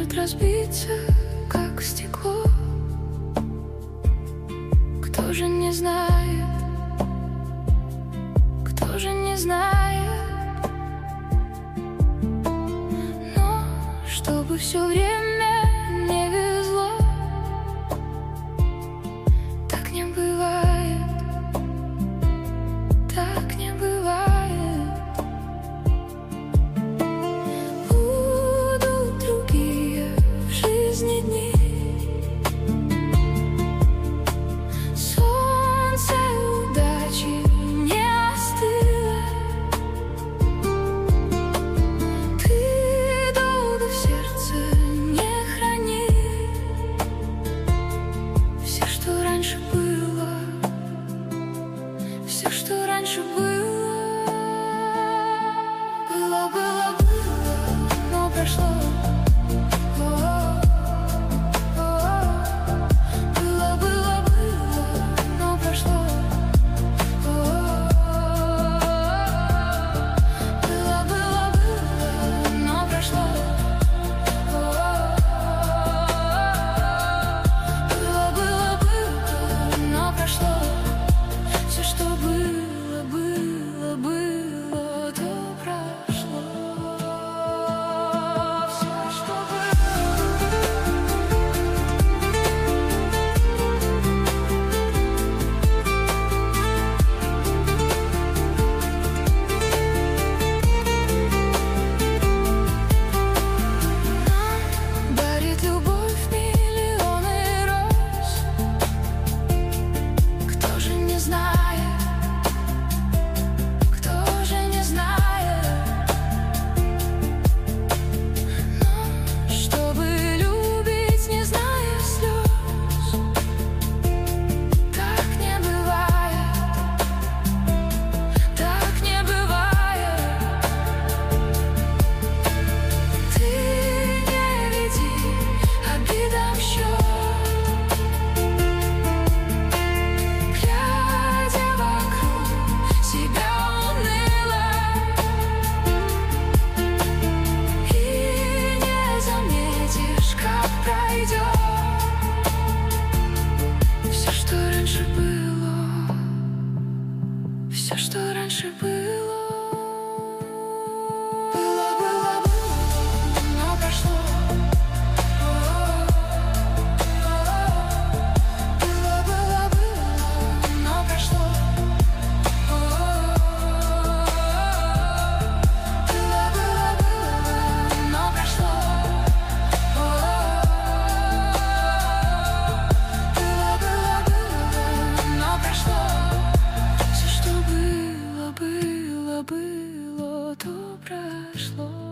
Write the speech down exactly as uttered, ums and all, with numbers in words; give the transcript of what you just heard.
может разбиться, как стекло. Кто же не знает, кто же не знает, но чтобы все время не везло, так не бывает, так не бывает. Будут другие в жизни дни, солнце удачи не остыло, ты долго в сердце не храни все, что раньше было, все, что раньше было. Было, было, было, но прошло. Было, было, было, но прошло. Было, было, было, но прошло. Было, было, было, но прошло. Все, что было, было, было, то прошло. Все, что было. Дарит любовь миллионы роз. Кто же не знает, кто же не знает, но чтобы любить, не зная слез, так не бывает, так не бывает. Ты не веди обидам счет, глядя вокруг себя уныло, и не заметишь, как пройдет все, что раньше было, все, что раньше было. Было, было, было, но прошло. Было, было, было, но прошло. Было, было, было, но прошло. Было, было, было, но прошло. Все, что было, было, было, то прошло.